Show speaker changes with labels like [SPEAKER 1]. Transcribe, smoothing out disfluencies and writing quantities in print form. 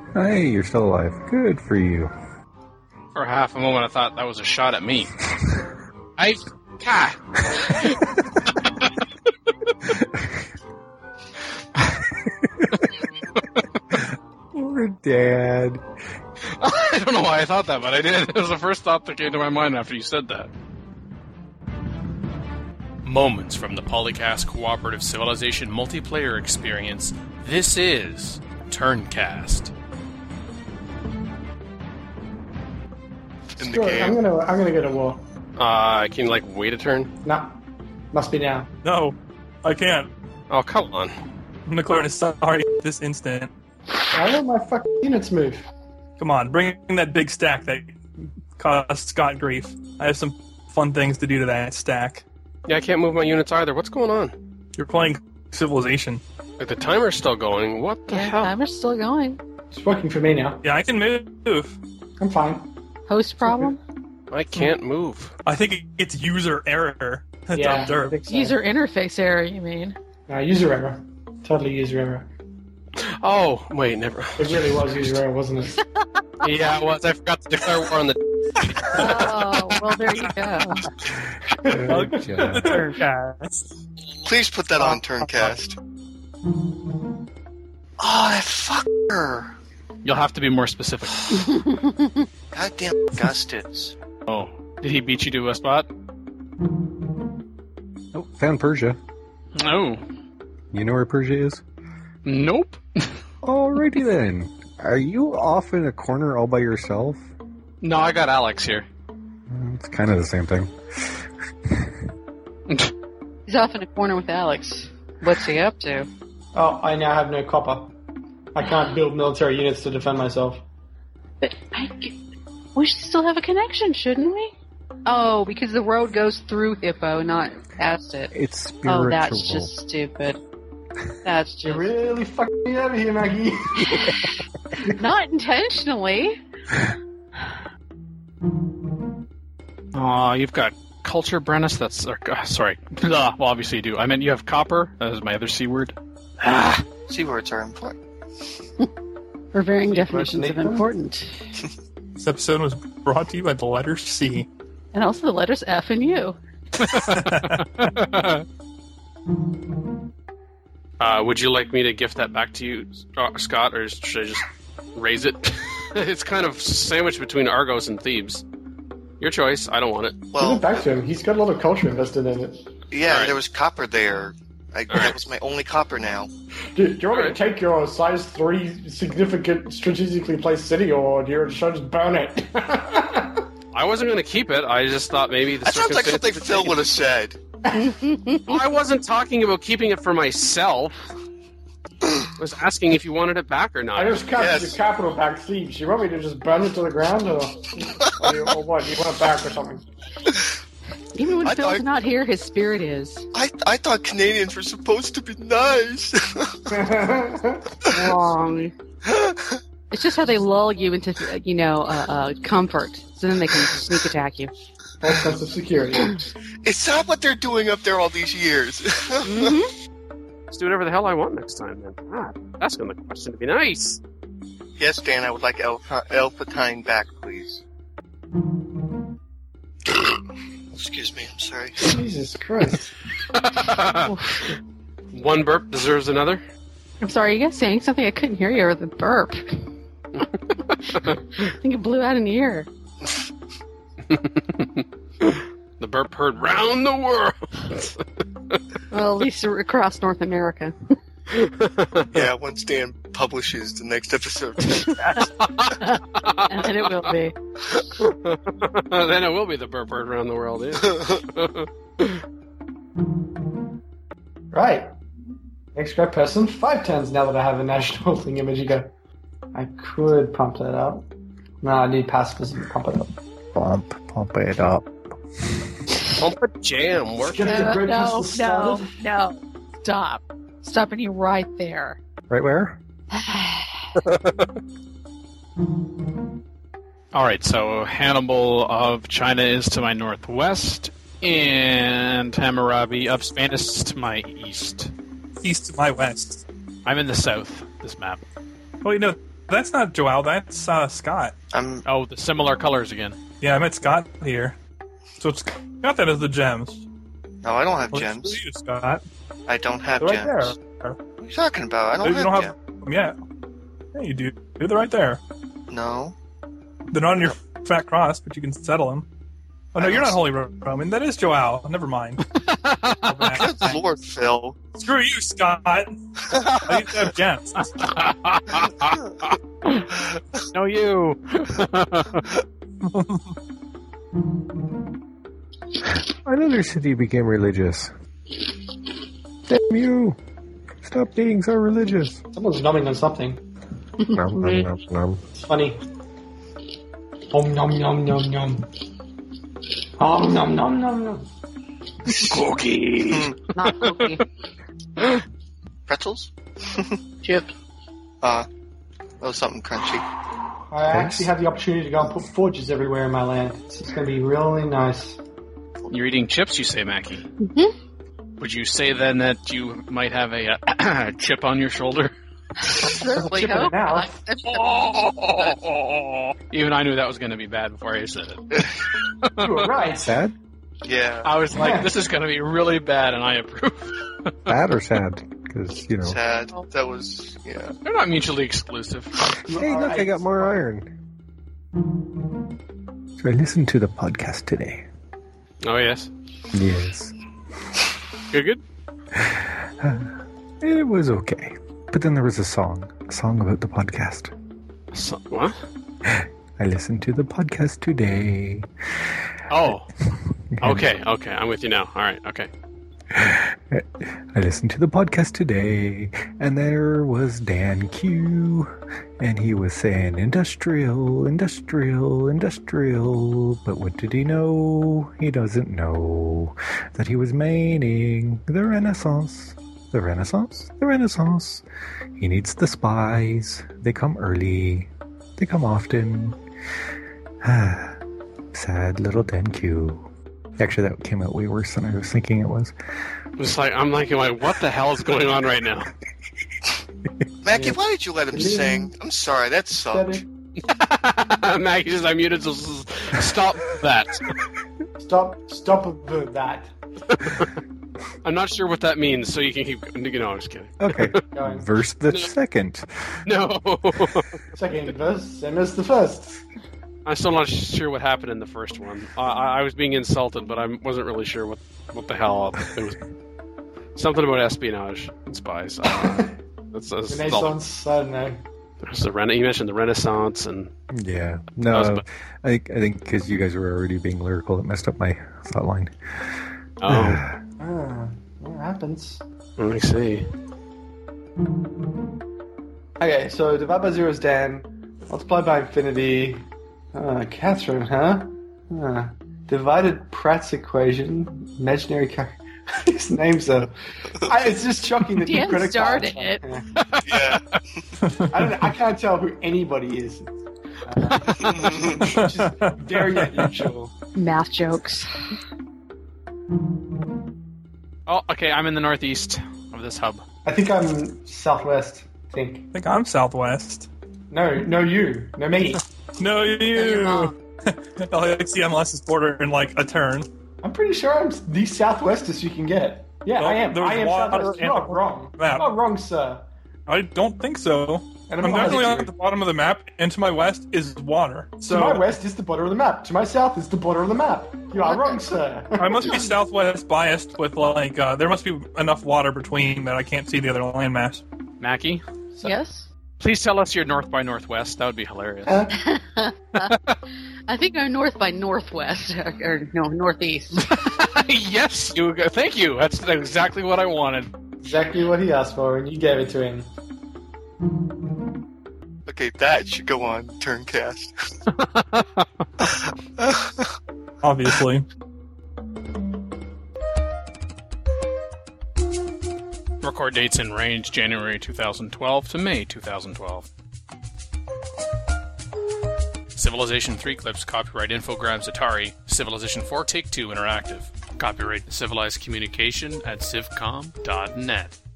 [SPEAKER 1] Hey, you're still alive. Good for you.
[SPEAKER 2] For half a moment, I thought that was a shot at me.
[SPEAKER 1] Poor Dad.
[SPEAKER 2] I don't know why I thought that, but I did. It was the first thought that came to my mind after you said that. Moments from the Polycast Cooperative Civilization multiplayer experience. This is Turncast.
[SPEAKER 3] In the game.
[SPEAKER 4] I'm gonna go to war.
[SPEAKER 2] Can you, wait a turn?
[SPEAKER 4] No. Must be now.
[SPEAKER 5] No, I can't.
[SPEAKER 2] Oh, come on.
[SPEAKER 5] I'm declaring sorry this instant.
[SPEAKER 4] Why don't my fucking units move?
[SPEAKER 5] Come on, bring in that big stack that caused Scott grief. I have some fun things to do to that stack.
[SPEAKER 2] Yeah, I can't move my units either. What's going on?
[SPEAKER 5] You're playing Civilization.
[SPEAKER 2] The timer's still going. What the hell?
[SPEAKER 6] Timer's still going.
[SPEAKER 4] It's working for me now.
[SPEAKER 5] Yeah, I can move.
[SPEAKER 4] I'm fine.
[SPEAKER 6] Host problem?
[SPEAKER 2] I can't move.
[SPEAKER 5] I think it's user error.
[SPEAKER 4] Yeah, I
[SPEAKER 5] Derp.
[SPEAKER 4] think so.
[SPEAKER 6] User interface error, you mean?
[SPEAKER 4] User error. Totally user error.
[SPEAKER 2] Oh, wait, never.
[SPEAKER 4] It really was user error, wasn't it?
[SPEAKER 2] Yeah, it was. I forgot to declare war on the...
[SPEAKER 6] Oh, well, there you go.
[SPEAKER 1] Good job.
[SPEAKER 5] Turncast.
[SPEAKER 3] Please put that on Turncast. Oh, that fucker.
[SPEAKER 2] You'll have to be more specific.
[SPEAKER 3] Goddamn Augustus.
[SPEAKER 2] Oh, did he beat you to a spot?
[SPEAKER 1] Oh, found Persia.
[SPEAKER 2] No.
[SPEAKER 1] You know where Persia is?
[SPEAKER 2] Nope.
[SPEAKER 1] Alrighty then. Are you off in a corner all by yourself?
[SPEAKER 2] No, I got Alex here.
[SPEAKER 1] It's kind of the same thing.
[SPEAKER 7] He's off in a corner with Alex. What's he up to?
[SPEAKER 4] Oh, I now have no copper. I can't build military units to defend myself.
[SPEAKER 7] But we should still have a connection, shouldn't we? Oh, because the road goes through Hippo, not past it.
[SPEAKER 1] It's spiritual.
[SPEAKER 7] Oh, that's just stupid. That's
[SPEAKER 4] You're
[SPEAKER 7] just...
[SPEAKER 4] really fucking me over here, Maggie.
[SPEAKER 7] Not intentionally.
[SPEAKER 2] Aw, you've got culture, Brennus. That's... sorry. Well, obviously you do. I meant you have copper. That is my other C word.
[SPEAKER 3] C words are important.
[SPEAKER 7] For varying definitions of important.
[SPEAKER 5] This episode was brought to you by the letter C.
[SPEAKER 7] And also the letters F and U.
[SPEAKER 2] Would you like me to gift that back to you, Scott, or should I just raise it? It's kind of sandwiched between Argos and Thebes. Your choice. I don't want it.
[SPEAKER 4] Give
[SPEAKER 3] Well,
[SPEAKER 4] it back to him. He's got a lot of culture invested in it.
[SPEAKER 3] yeah,
[SPEAKER 2] Alright.
[SPEAKER 3] there was copper there. That was my only copper now.
[SPEAKER 4] Do you want me to take your size 3 significant strategically placed city, or do you just burn it?
[SPEAKER 2] I wasn't going to keep it. I just thought maybe the
[SPEAKER 3] That sounds like something
[SPEAKER 2] circumstances
[SPEAKER 3] Phil would have said.
[SPEAKER 2] I wasn't talking about keeping it for myself. I was asking if you wanted it back or not.
[SPEAKER 4] I just captured
[SPEAKER 3] Yes.
[SPEAKER 4] the capital back Thebes. You want me to just burn it to the ground, or what? You want it back or something?
[SPEAKER 7] Even when
[SPEAKER 3] I
[SPEAKER 7] Phil's
[SPEAKER 3] thought-
[SPEAKER 7] not here, his spirit is.
[SPEAKER 3] I thought Canadians were supposed to be nice.
[SPEAKER 7] Wrong. It's just how they lull you into, comfort, so then they can sneak attack you.
[SPEAKER 4] False sense of security.
[SPEAKER 3] It's not what they're doing up there all these years.
[SPEAKER 2] Let's do whatever the hell I want next time, then. Asking the question to be nice.
[SPEAKER 3] Yes, Dan, I would like Elfatine back, please. Excuse me, I'm sorry.
[SPEAKER 4] Jesus Christ.
[SPEAKER 2] One burp deserves another.
[SPEAKER 7] I'm sorry, you guys saying something? I couldn't hear you over the burp. I think it blew out in the ear.
[SPEAKER 2] The burp heard round the world.
[SPEAKER 7] Well, at least across North America.
[SPEAKER 3] Yeah, once Dan publishes the next episode.
[SPEAKER 7] And it will be.
[SPEAKER 2] Then it will be the burp heard around the world, yeah.
[SPEAKER 4] Right. Next great person, 5 turns now that I have a national thingamajigger. I could pump that up. No, I need pacifism to pump it up.
[SPEAKER 1] Pump it up.
[SPEAKER 2] Pump a jam. Work
[SPEAKER 4] Get the great
[SPEAKER 6] No,
[SPEAKER 4] person started.
[SPEAKER 6] no. Stop. Stopping you right there.
[SPEAKER 1] Right where?
[SPEAKER 2] All right, so Hannibal of China is to my northwest, and Hammurabi of Spain is to my east.
[SPEAKER 5] East to my west.
[SPEAKER 2] I'm in the south, this map.
[SPEAKER 5] Oh, That's not Joel. That's Scott.
[SPEAKER 2] Oh, the similar colors again.
[SPEAKER 5] Yeah, I met Scott here. So it's got that as the gems.
[SPEAKER 3] No, I don't have
[SPEAKER 5] Well,
[SPEAKER 3] gems.
[SPEAKER 5] it's for you, Scott.
[SPEAKER 3] I don't have
[SPEAKER 5] They're right
[SPEAKER 3] gems.
[SPEAKER 5] there.
[SPEAKER 3] What are you talking about? I
[SPEAKER 5] You
[SPEAKER 3] don't
[SPEAKER 5] don't
[SPEAKER 3] have
[SPEAKER 5] have
[SPEAKER 3] gems.
[SPEAKER 5] them yet. Yeah, you do. They're right there.
[SPEAKER 3] No.
[SPEAKER 5] They're not on your fat cross, but you can settle them. Oh, no, you're not Holy Roman. That is Joel. Never mind.
[SPEAKER 3] Good Lord, Phil.
[SPEAKER 5] Screw you, Scott. I used to have gems.
[SPEAKER 2] No, you.
[SPEAKER 1] Another city became religious. Damn you! Stop being so religious.
[SPEAKER 4] Someone's numbing on something.
[SPEAKER 1] Nom, nom, nom, nom.
[SPEAKER 4] It's funny. Om nom nom nom nom. Om nom nom nom nom.
[SPEAKER 1] Cookie!
[SPEAKER 7] Not cookie.
[SPEAKER 3] Pretzels?
[SPEAKER 7] Chips.
[SPEAKER 3] Oh, something crunchy.
[SPEAKER 4] I actually have the opportunity to go and put forges everywhere in my land. It's going to be really nice.
[SPEAKER 2] You're eating chips, you say, Mackie?
[SPEAKER 7] Mm-hmm.
[SPEAKER 2] Would you say then that you might have a chip on your shoulder?
[SPEAKER 7] Certainly
[SPEAKER 4] Chip in
[SPEAKER 7] hope
[SPEAKER 4] the mouth.
[SPEAKER 7] not.
[SPEAKER 2] Even I knew that was going to be bad before I said it.
[SPEAKER 4] You were right.
[SPEAKER 1] Sad?
[SPEAKER 3] Yeah.
[SPEAKER 2] I was like,
[SPEAKER 4] Yeah.
[SPEAKER 2] this is going to be really bad, and I approve.
[SPEAKER 1] Bad or sad? Because, you know.
[SPEAKER 3] Sad. That was, yeah.
[SPEAKER 2] They're not mutually exclusive.
[SPEAKER 1] Hey, look, I got more iron. So I listened to the podcast today.
[SPEAKER 2] Oh, yes.
[SPEAKER 1] Yes.
[SPEAKER 2] Good?
[SPEAKER 1] It was okay. But then there was a song about the podcast.
[SPEAKER 2] So, what?
[SPEAKER 1] I listened to the podcast today.
[SPEAKER 2] Oh. Okay. I'm with you now. All right, okay.
[SPEAKER 1] I listened to the podcast today, and there was Dan Q, and he was saying industrial, but what did he know? He doesn't know that he was meaning the Renaissance. The Renaissance. He needs the spies. They come early. They come often. Sad little Dan Q. Actually, that came out way worse than I was thinking it was.
[SPEAKER 2] It's like, I'm like, what the hell is going on right now?
[SPEAKER 3] Mackie, why did you let him sing? I'm sorry, that sucked.
[SPEAKER 2] Maggie says I muted, so stop that.
[SPEAKER 4] Stop with that.
[SPEAKER 2] I'm not sure what that means, so you can keep... No, I'm just kidding.
[SPEAKER 1] Okay.
[SPEAKER 4] Going.
[SPEAKER 1] Verse the second.
[SPEAKER 2] No.
[SPEAKER 4] Second verse, same as the first.
[SPEAKER 2] I'm still not sure what happened in the first one. I was being insulted, but I wasn't really sure what the hell it was. Something about espionage and spies. That's
[SPEAKER 4] Renaissance, I don't know.
[SPEAKER 2] You mentioned the Renaissance and...
[SPEAKER 1] Yeah.
[SPEAKER 2] That
[SPEAKER 1] No,
[SPEAKER 2] was
[SPEAKER 1] I think because you guys were already being lyrical, it messed up my thought line.
[SPEAKER 2] Oh,
[SPEAKER 4] What happens?
[SPEAKER 2] let me see.
[SPEAKER 4] Okay, so divide by 0 is Dan. Multiply by infinity. Catherine, huh? Divided Pratt's equation. Imaginary His name's it's just shocking that
[SPEAKER 6] Dan
[SPEAKER 4] you credit
[SPEAKER 6] started
[SPEAKER 4] cards.
[SPEAKER 6] it.
[SPEAKER 3] Yeah.
[SPEAKER 4] I can't tell who anybody is. Just very unusual.
[SPEAKER 6] Math jokes.
[SPEAKER 2] Oh, okay, I'm in the northeast of this hub.
[SPEAKER 4] I think I'm southwest. I think.
[SPEAKER 5] I'm southwest.
[SPEAKER 4] No, you. No, me.
[SPEAKER 5] No, you. LACMLS is bordering like a turn.
[SPEAKER 4] I'm pretty sure I'm the southwestest you can get. Yeah,
[SPEAKER 5] Well,
[SPEAKER 4] I am.
[SPEAKER 5] there was
[SPEAKER 4] I am
[SPEAKER 5] water
[SPEAKER 4] southwest. You're
[SPEAKER 5] and
[SPEAKER 4] not wrong.
[SPEAKER 5] map.
[SPEAKER 4] You're not wrong, sir.
[SPEAKER 5] I don't think so.
[SPEAKER 4] And
[SPEAKER 5] I'm
[SPEAKER 4] not
[SPEAKER 5] definitely
[SPEAKER 4] positive.
[SPEAKER 5] at the bottom of the map, and to my west is water. So
[SPEAKER 4] To my west is the border of the map. To my south is the border of the map. You are wrong, sir.
[SPEAKER 5] I must be southwest biased with like there must be enough water between that I can't see the other landmass.
[SPEAKER 2] Mackie,
[SPEAKER 6] Yes?
[SPEAKER 2] please tell us you're north by northwest. That would be hilarious.
[SPEAKER 7] I think I'm north by northwest, or no, northeast.
[SPEAKER 2] Yes, thank you. That's exactly what I wanted.
[SPEAKER 4] Exactly what he asked for, and you gave it to him.
[SPEAKER 3] Okay, that should go on Turncast.
[SPEAKER 5] Obviously.
[SPEAKER 2] Record dates in range January 2012 to May 2012. Civilization 3 clips, copyright Infogrames Atari, Civilization 4 Take-Two Interactive. Copyright Civilized Communication at civcom.net.